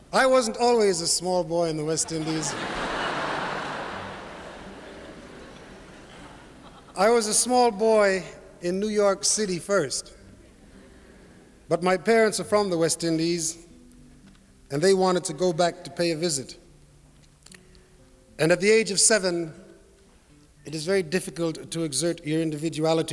I wasn't always a small boy in the West Indies. I was a small boy in New York City first. But my parents are from the West Indies, and they wanted to go back to pay a visit. And at the age of 7, it is very difficult to exert your individuality